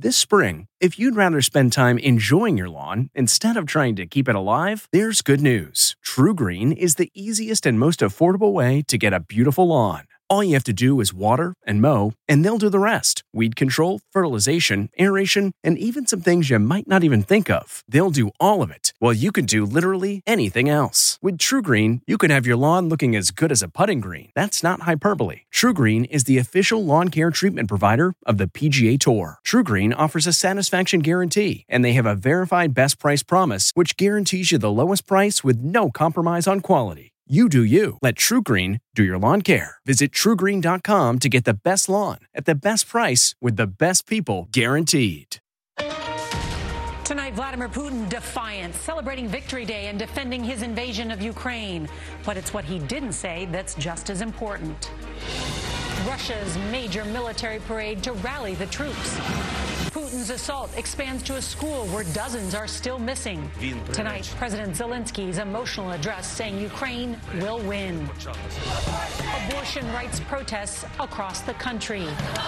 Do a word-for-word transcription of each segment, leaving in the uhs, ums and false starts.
This spring, if you'd rather spend time enjoying your lawn instead of trying to keep it alive, there's good news. TruGreen is the easiest and most affordable way to get a beautiful lawn. All you have to do is water and mow, and they'll do the rest. Weed control, fertilization, aeration, and even some things you might not even think of. They'll do all of it, while you can do literally anything else. With TruGreen, you can have your lawn looking as good as a putting green. That's not hyperbole. TruGreen is the official lawn care treatment provider of the P G A Tour. TruGreen offers a satisfaction guarantee, and they have a verified best price promise, which guarantees you the lowest price with no compromise on quality. You do you. Let TruGreen do your lawn care. Visit True Green dot com to get the best lawn at the best price with the best people guaranteed. Tonight, Vladimir Putin defiant, celebrating Victory Day and defending his invasion of Ukraine. But it's what he didn't say that's just as important. Russia's major military parade to rally the troops. Putin's assault expands to a school where dozens are still missing. Tonight, President Zelensky's emotional address saying Ukraine will win. Abortion rights protests across the country.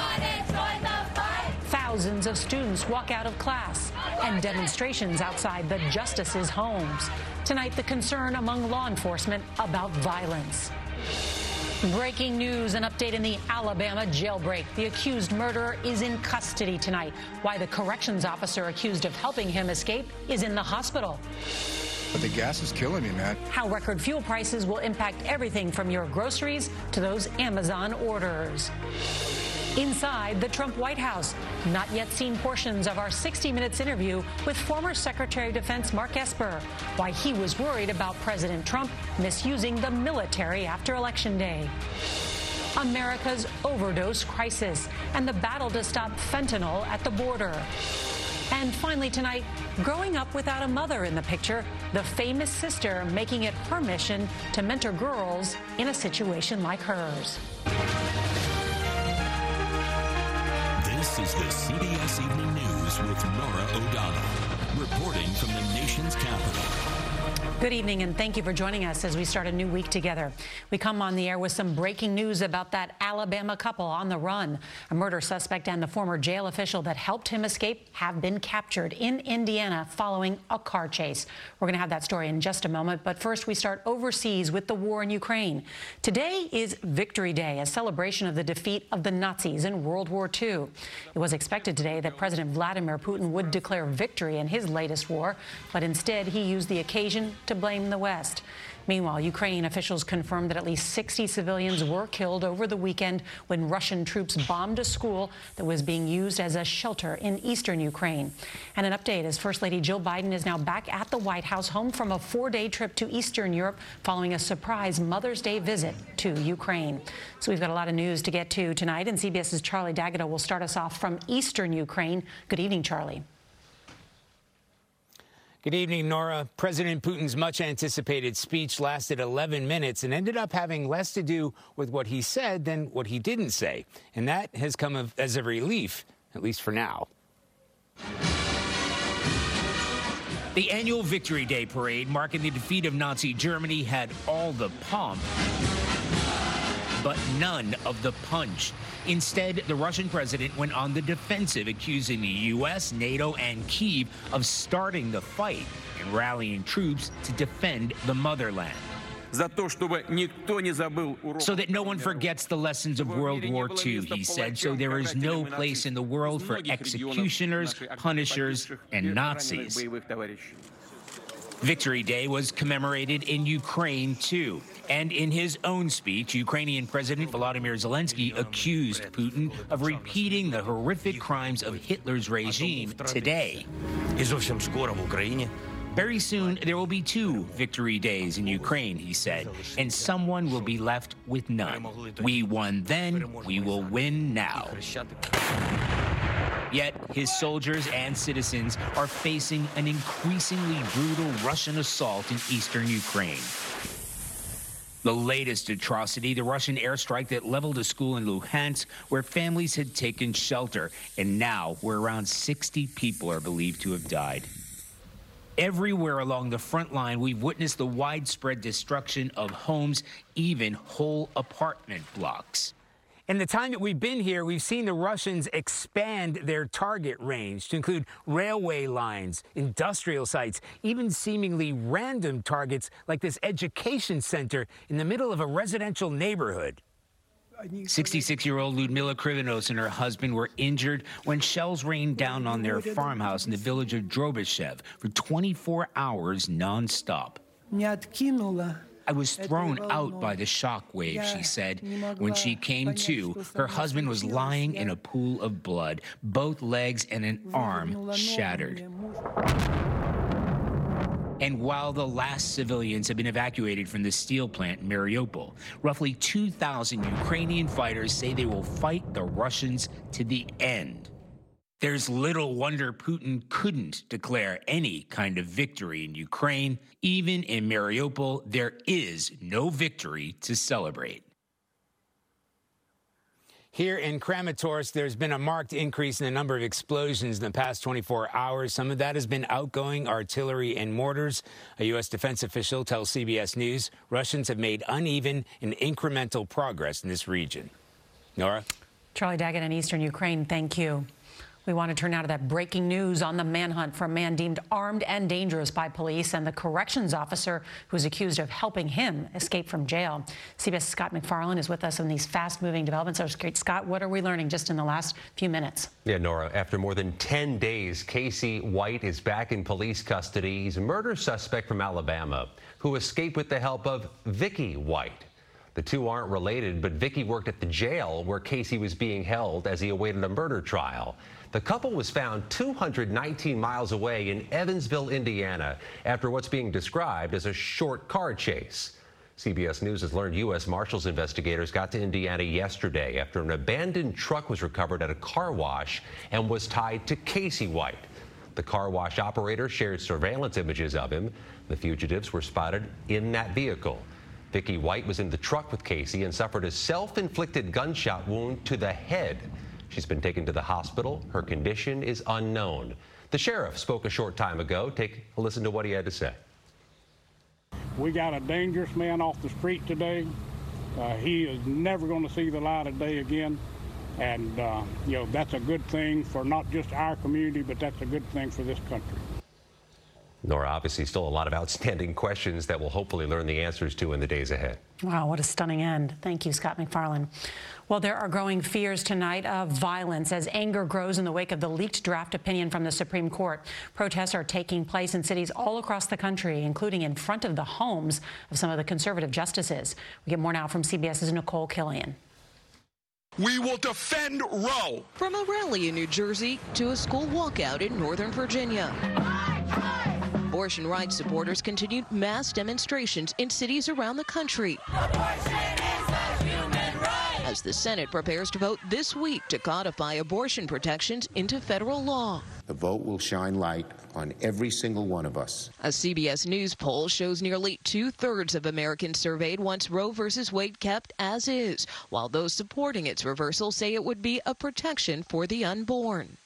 Thousands of students walk out of class and demonstrations outside the justices' homes. Tonight, the concern among law enforcement about violence. Breaking news, an update in the Alabama jailbreak. The accused murderer is in custody tonight. Why the corrections officer accused of helping him escape is in the hospital. But the gas is killing me, man. How record fuel prices will impact everything from your groceries to those Amazon orders. Inside the Trump White House, not yet seen portions of our sixty minutes interview with former Secretary of Defense Mark Esper, why he was worried about President Trump misusing the military after Election Day. America's overdose crisis and the battle to stop fentanyl at the border. And finally tonight, growing up without a mother in the picture, the famous sister making it her mission to mentor girls in a situation like hers. This is the C B S Evening News with Norah O'Donnell, reporting from the nation's capital. Good evening, and thank you for joining us as we start a new week together. We come on the air with some breaking news about that Alabama couple on the run. A murder suspect and the former jail official that helped him escape have been captured in Indiana following a car chase. We're going to have that story in just a moment, but first we start overseas with the war in Ukraine. Today is Victory Day, a celebration of the defeat of the Nazis in World War Two. It was expected today that President Vladimir Putin would declare victory in his latest war, but instead he used the occasion to blame the West. Meanwhile, Ukraine officials confirmed that at least sixty civilians were killed over the weekend when Russian troops bombed a school that was being used as a shelter in eastern Ukraine. And an update as First Lady Jill Biden is now back at the White House, home from a four-day trip to Eastern Europe following a surprise Mother's Day visit to Ukraine. So we've got a lot of news to get to tonight, and CBS's Charlie D'Agata will start us off from eastern Ukraine. Good evening, Charlie. Good evening, Norah. President Putin's much-anticipated speech lasted eleven minutes and ended up having less to do with what he said than what he didn't say. And that has come as a relief, at least for now. The annual Victory Day parade marking the defeat of Nazi Germany had all the pomp, but none of the punch. Instead, the Russian president went on the defensive, accusing the U S, NATO, and Kyiv of starting the fight and rallying troops to defend the motherland. So that no one forgets the lessons of World War Two, he said, so there is no place in the world for executioners, punishers, and Nazis. Victory Day was commemorated in Ukraine, too. And in his own speech, Ukrainian President Volodymyr Zelensky accused Putin of repeating the horrific crimes of Hitler's regime today. Very soon, there will be two Victory Days in Ukraine, he said, and someone will be left with none. We won then, we will win now. Yet his soldiers and citizens are facing an increasingly brutal Russian assault in eastern Ukraine. The latest atrocity, the Russian airstrike that leveled a school in Luhansk where families had taken shelter, and now where around sixty people are believed to have died. Everywhere along the front line, we've witnessed the widespread destruction of homes, even whole apartment blocks. In the time that we've been here, we've seen the Russians expand their target range to include railway lines, industrial sites, even seemingly random targets like this education center in the middle of a residential neighborhood. sixty-six-year-old Ludmila Krivenos and her husband were injured when shells rained down on their farmhouse in the village of Drobyshev for twenty-four hours nonstop. I was thrown out by the shock wave, she said. When she came to, her husband was lying in a pool of blood, both legs and an arm shattered. And while the last civilians have been evacuated from the steel plant in Mariupol, roughly two thousand Ukrainian fighters say they will fight the Russians to the end. There's little wonder Putin couldn't declare any kind of victory in Ukraine. Even in Mariupol, there is no victory to celebrate. Here in Kramatorsk, there's been a marked increase in the number of explosions in the past twenty-four hours. Some of that has been outgoing artillery and mortars. A U S defense official tells C B S News Russians have made uneven and incremental progress in this region. Nora? Charlie Daggett in eastern Ukraine, thank you. We want to turn now to that breaking news on the manhunt for a man deemed armed and dangerous by police and the corrections officer who's accused of helping him escape from jail. C B S Scott McFarlane is with us on these fast-moving developments. So, Scott, what are we learning just in the last few minutes? Yeah, Nora, after more than ten days, Casey White is back in police custody. He's a murder suspect from Alabama who escaped with the help of Vicky White. The two aren't related, but Vicky worked at the jail where Casey was being held as he awaited a murder trial. The couple was found two hundred nineteen miles away in Evansville, Indiana, after what's being described as a short car chase. C B S News has learned U S Marshals investigators got to Indiana yesterday after an abandoned truck was recovered at a car wash and was tied to Casey White. The car wash operator shared surveillance images of him. The fugitives were spotted in that vehicle. Vicky White was in the truck with Casey and suffered a self-inflicted gunshot wound to the head. She's been taken to the hospital. Her condition is unknown. The sheriff spoke a short time ago. Take a listen to what he had to say. We got a dangerous man off the street today. Uh, he is never going to see the light of day again. And, uh, you know, that's a good thing for not just our community, but that's a good thing for this country. Nora, obviously still a lot of outstanding questions that we'll hopefully learn the answers to in the days ahead. Wow, what a stunning end. Thank you, Scott McFarlane. Well, there are growing fears tonight of violence as anger grows in the wake of the leaked draft opinion from the Supreme Court. Protests are taking place in cities all across the country, including in front of the homes of some of the conservative justices. We get more now from CBS's Nicole Killian. We will defend Roe. From a rally in New Jersey to a school walkout in Northern Virginia. Abortion rights supporters continued mass demonstrations in cities around the country as the Senate prepares to vote this week to codify abortion protections into federal law. The vote will shine light on every single one of us. A C B S News poll shows nearly two-thirds of Americans surveyed wants Roe versus Wade kept as is, while those supporting its reversal say it would be a protection for the unborn.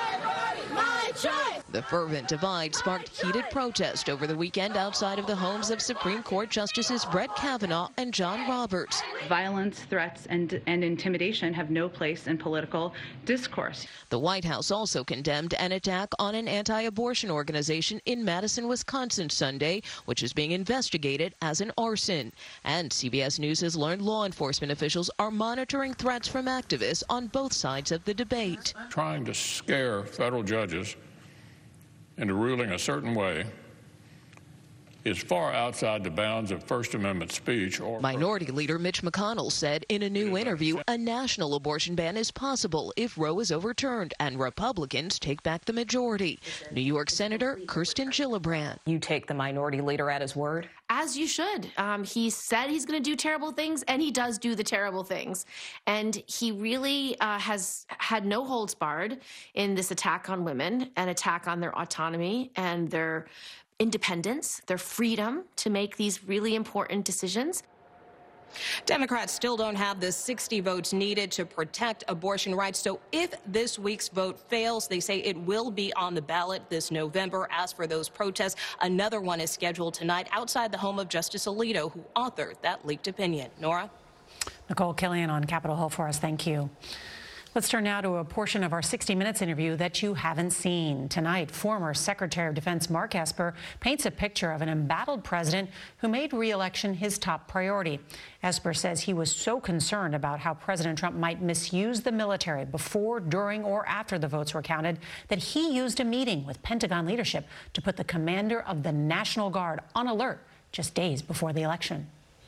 The fervent divide sparked heated protest over the weekend outside of the homes of Supreme Court Justices Brett Kavanaugh and John Roberts. Violence, threats, and, and intimidation have no place in political discourse. The White House also condemned an attack on an anti-abortion organization in Madison, Wisconsin Sunday, which is being investigated as an arson. And C B S News has learned law enforcement officials are monitoring threats from activists on both sides of the debate. Trying to scare federal judges into ruling a certain way is far outside the bounds of First Amendment speech. Or Minority Leader Mitch McConnell said in a new interview a national abortion ban is possible if Roe is overturned and Republicans take back the majority. New York Senator Kirsten Gillibrand. You take the Minority Leader at his word? As you should. Um, he said he's going to do terrible things, and he does do the terrible things. And he really uh, has had no holds barred in this attack on women, an attack on their autonomy and their independence, their freedom to make these really important decisions. Democrats still don't have the sixty votes needed to protect abortion rights. So if this week's vote fails, they say it will be on the ballot this November. As for those protests, another one is scheduled tonight outside the home of Justice Alito, who authored that leaked opinion. Nora? Nicole Killian on Capitol Hill for us. Thank you. Let's turn now to a portion of our sixty minutes interview that you haven't seen. Tonight, former Secretary of Defense Mark Esper paints a picture of an embattled president who made re-election his top priority. Esper says he was so concerned about how President Trump might misuse the military before, during, or after the votes were counted that he used a meeting with Pentagon leadership to put the commander of the National Guard on alert just days before the election.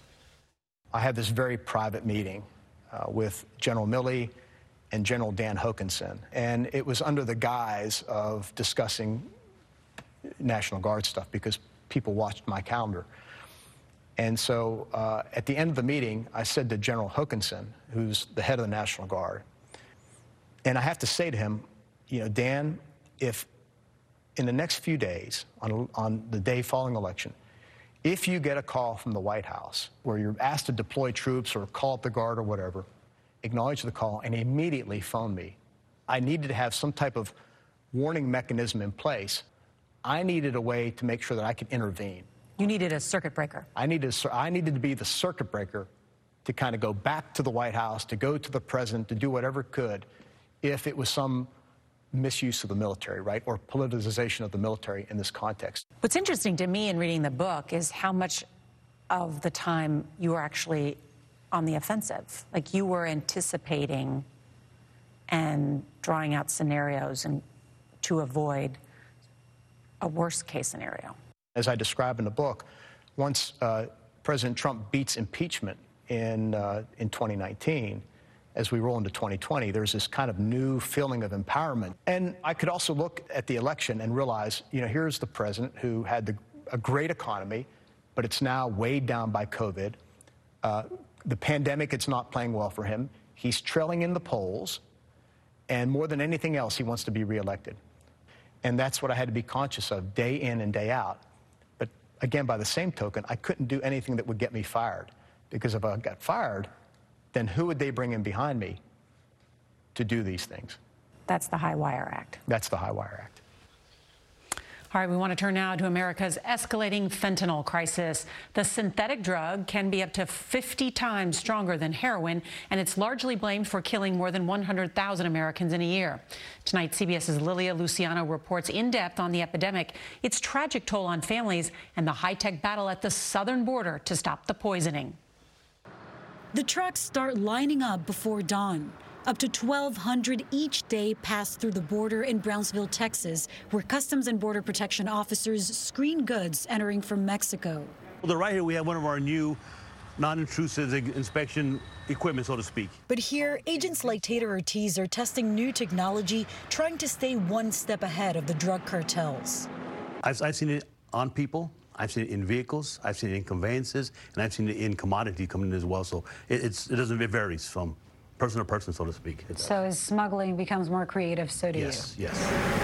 I had this very private meeting uh, with General Milley and General Dan Hokanson, and it was under the guise of discussing National Guard stuff because people watched my calendar. And so uh, at the end of the meeting, I said to General Hokanson, who's the head of the National Guard, and I have to say to him, you know, Dan, if in the next few days, on, on the day following election, if you get a call from the White House where you're asked to deploy troops or call up the Guard or whatever, acknowledge the call and immediately phone me. I needed to have some type of warning mechanism in place. I needed a way to make sure that I could intervene. You needed a circuit breaker. I needed, I needed to be the circuit breaker to kind of go back to the White House, to go to the president, to do whatever it could if it was some misuse of the military, right, or politicization of the military in this context. What's interesting to me in reading the book is how much of the time you were actually on the offensive. Like you were anticipating and drawing out scenarios and to avoid a worst case scenario. As I describe in the book, once uh, President Trump beats impeachment in, uh, in twenty nineteen, as we roll into twenty twenty, there's this kind of new feeling of empowerment. And I could also look at the election and realize, you know, here's the president who had the, a great economy, but it's now weighed down by COVID. Uh, The pandemic, it's not playing well for him. He's trailing in the polls, and more than anything else, he wants to be reelected. And that's what I had to be conscious of day in and day out. But again, by the same token, I couldn't do anything that would get me fired, because if I got fired, then who would they bring in behind me to do these things? That's the High Wire Act. That's the High Wire Act. All right, we want to turn now to America's escalating fentanyl crisis. The synthetic drug can be up to fifty times stronger than heroin, and it's largely blamed for killing more than one hundred thousand Americans in a year. Tonight, CBS's Lilia Luciano reports in depth on the epidemic, its tragic toll on families, and the high-tech battle at the southern border to stop the poisoning. The trucks start lining up before dawn. Up to twelve hundred each day pass through the border in Brownsville, Texas, where Customs and Border Protection officers screen goods entering from Mexico. Well, right here we have one of our new non-intrusive inspection equipment, so to speak. But here, agents like Tater Ortiz are testing new technology, trying to stay one step ahead of the drug cartels. I've, I've seen it on people. I've seen it in vehicles, I've seen it in conveyances, and I've seen it in commodity coming in as well. So it, it's, it doesn't, it varies from person to person, so to speak. So as smuggling becomes more creative, so do yes, you. Yes,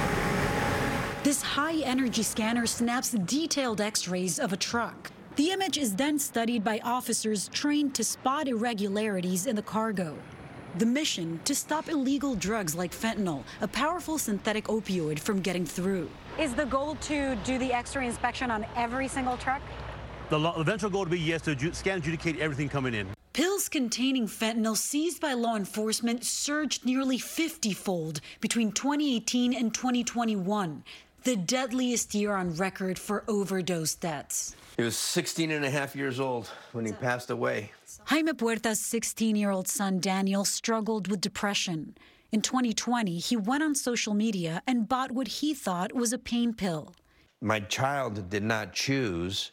yes. This high-energy scanner snaps detailed x-rays of a truck. The image is then studied by officers trained to spot irregularities in the cargo. The mission, to stop illegal drugs like fentanyl, a powerful synthetic opioid, from getting through. Is the goal to do the x-ray inspection on every single truck? The eventual goal would be, yes, to scan and adjudicate everything coming in. Pills containing fentanyl seized by law enforcement surged nearly fifty-fold between twenty eighteen and twenty twenty-one, the deadliest year on record for overdose deaths. He was sixteen and a half years old when he passed away. Jaime Puerta's sixteen-year-old son, Daniel, struggled with depression. In twenty twenty, he went on social media and bought what he thought was a pain pill. My child did not choose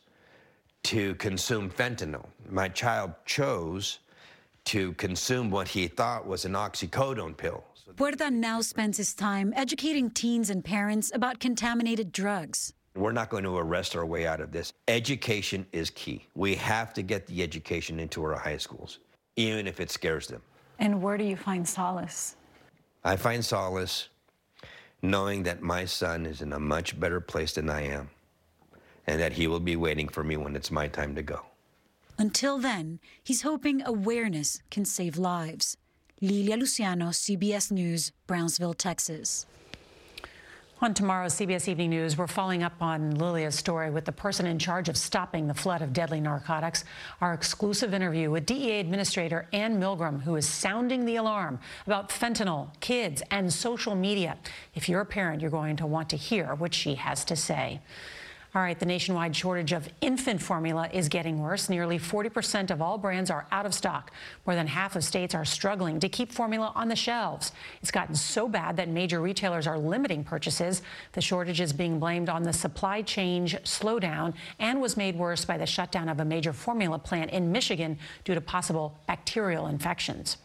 to consume fentanyl. My child chose to consume what he thought was an oxycodone pill. Puerta now spends his time educating teens and parents about contaminated drugs. We're not going to arrest our way out of this. Education is key. We have to get the education into our high schools, even if it scares them. And where do you find solace? I find solace knowing that my son is in a much better place than I am, and that he will be waiting for me when it's my time to go. Until then, he's hoping awareness can save lives. Lilia Luciano, C B S News, Brownsville, Texas. On tomorrow's C B S Evening News, we're following up on Lilia's story with the person in charge of stopping the flood of deadly narcotics. Our exclusive interview with D E A Administrator Ann Milgram, who is sounding the alarm about fentanyl, kids, and social media. If you're a parent, you're going to want to hear what she has to say. All right, the nationwide shortage of infant formula is getting worse. Nearly forty percent of all brands are out of stock. More than half of states are struggling to keep formula on the shelves. It's gotten so bad that major retailers are limiting purchases. The shortage is being blamed on the supply chain slowdown and was made worse by the shutdown of a major formula plant in Michigan due to possible bacterial infections.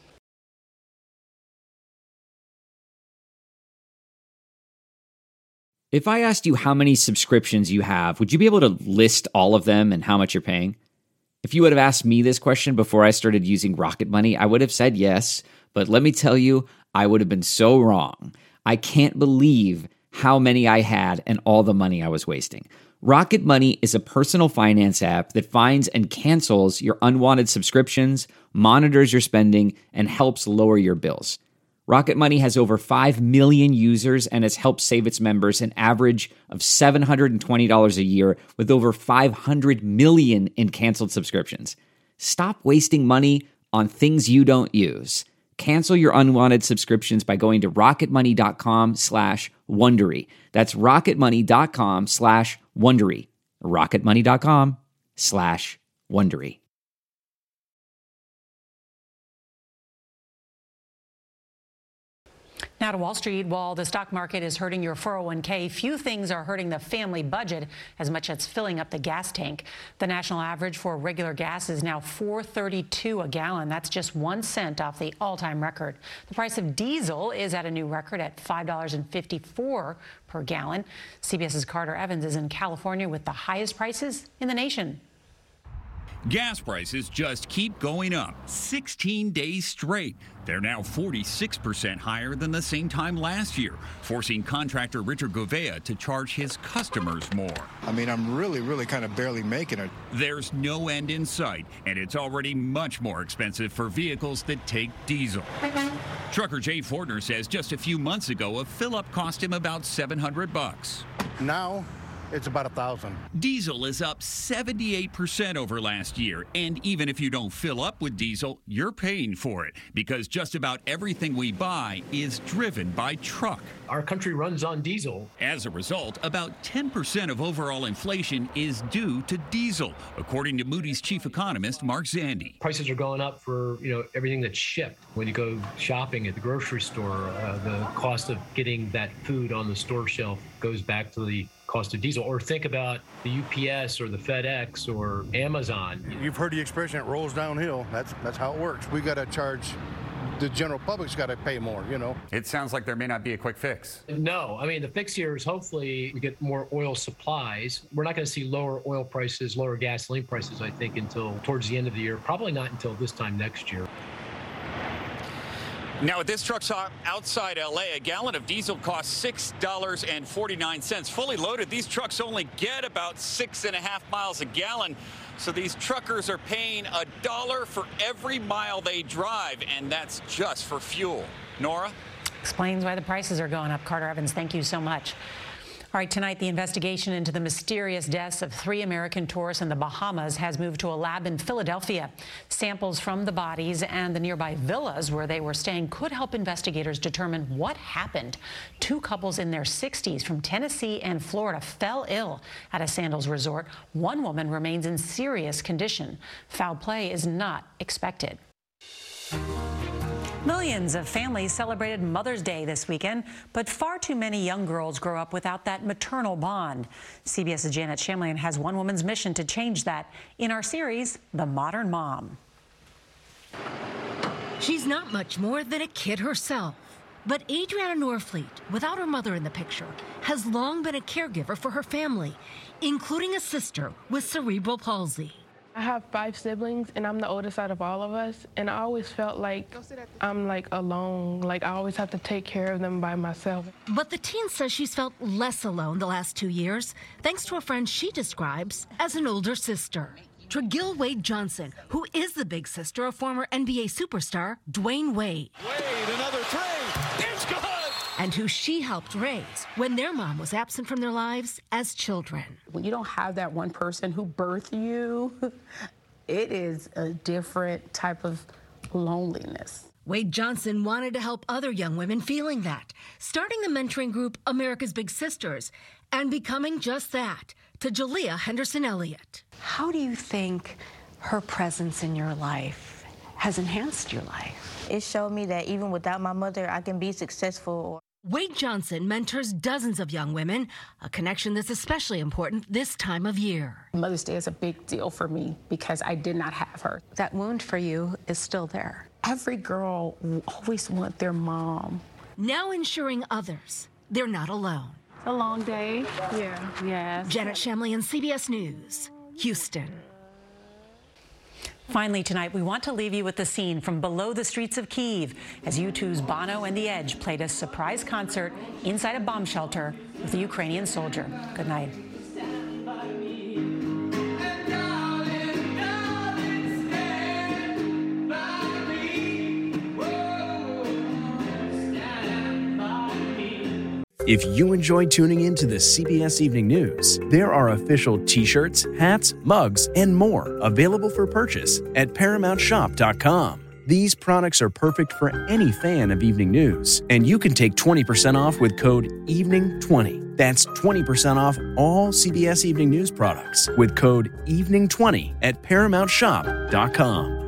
If I asked you how many subscriptions you have, would you be able to list all of them and how much you're paying? If you would have asked me this question before I started using Rocket Money, I would have said yes, but let me tell you, I would have been so wrong. I can't believe how many I had and all the money I was wasting. Rocket Money is a personal finance app that finds and cancels your unwanted subscriptions, monitors your spending, and helps lower your bills. Rocket Money has over five million users and has helped save its members an average of seven hundred twenty dollars a year with over five hundred million in canceled subscriptions. Stop wasting money on things you don't use. Cancel your unwanted subscriptions by going to rocketmoney.com slash Wondery. That's rocketmoney.com slash Wondery. rocketmoney.com slash Wondery. Now to Wall Street. While the stock market is hurting your four oh one k, few things are hurting the family budget as much as filling up the gas tank. The national average for regular gas is now four thirty-two a gallon. That's just one cent off the all-time record. The price of diesel is at a new record at five dollars and fifty-four cents per gallon. CBS's Carter Evans is in California with the highest prices in the nation. Gas prices just keep going up, sixteen days straight. They're now forty-six percent higher than the same time last year, forcing contractor Richard Govea to charge his customers more. I mean, I'm really, really kind of barely making it. There's no end in sight, and it's already much more expensive for vehicles that take diesel. Trucker Jay Fortner says just a few months ago, a fill-up cost him about seven hundred bucks. Now, it's about a thousand. Diesel is up seventy-eight percent over last year. And even if you don't fill up with diesel, you're paying for it because just about everything we buy is driven by truck. Our country runs on diesel. As a result, about ten percent of overall inflation is due to diesel, according to Moody's chief economist, Mark Zandi. Prices are going up for, you know, everything that's shipped. When you go shopping at the grocery store, uh, the cost of getting that food on the store shelf goes back to the cost of diesel. Or think about the U P S or the FedEx or Amazon. You've heard the expression, it rolls downhill. That's that's how it works. We got to charge, the general public's got to pay more, you know. It sounds like there may not be a quick fix. No, I mean, the fix here is hopefully we get more oil supplies. We're not going to see lower oil prices, lower gasoline prices, I think, until towards the end of the year. Probably not until this time next year. Now, at this truck stop outside L A, a gallon of diesel costs six dollars and forty-nine cents. Fully loaded, these trucks only get about six and a half miles a gallon. So these truckers are paying a dollar for every mile they drive, and that's just for fuel. Nora? Explains why the prices are going up. Carter Evans, thank you so much. All right, tonight, the investigation into the mysterious deaths of three American tourists in the Bahamas has moved to a lab in Philadelphia. Samples from the bodies and the nearby villas where they were staying could help investigators determine what happened. Two couples in their sixties from Tennessee and Florida fell ill at a Sandals resort. One woman remains in serious condition. Foul play is not expected. Millions of families celebrated Mother's Day this weekend, but far too many young girls grow up without that maternal bond. CBS's Janet Shamlian has one woman's mission to change that in our series, The Modern Mom. She's not much more than a kid herself. But Adriana Norfleet, without her mother in the picture, has long been a caregiver for her family, including a sister with cerebral palsy. I have five siblings, and I'm the oldest out of all of us, and I always felt like I'm, like, alone. Like, I always have to take care of them by myself. But the teen says she's felt less alone the last two years, thanks to a friend she describes as an older sister. Tregill Wade Johnson, who is the big sister of former N B A superstar Dwayne Wade. Wade, another three. It's good! and who she helped raise when their mom was absent from their lives as children. When you don't have that one person who birthed you, it is a different type of loneliness. Wade Johnson wanted to help other young women feeling that, starting the mentoring group America's Big Sisters, and becoming just that to Jalea Henderson Elliott. How do you think her presence in your life has enhanced your life? It showed me that even without my mother, I can be successful. Wade Johnson mentors dozens of young women, a connection that's especially important this time of year. Mother's Day is a big deal for me because I did not have her. That wound for you is still there. Every girl will always want their mom. Now ensuring others they're not alone. It's a long day. Yeah. Yes. Janet Shamlian, C B S News, Houston. Finally tonight, we want to leave you with the scene from below the streets of Kyiv as U two's Bono and The Edge played a surprise concert inside a bomb shelter with a Ukrainian soldier. Good night. If you enjoy tuning in to the C B S Evening News, there are official t-shirts, hats, mugs, and more available for purchase at paramount shop dot com. These products are perfect for any fan of evening news, and you can take twenty percent off with code evening twenty. That's twenty percent off all C B S Evening News products with code evening twenty at paramount shop dot com.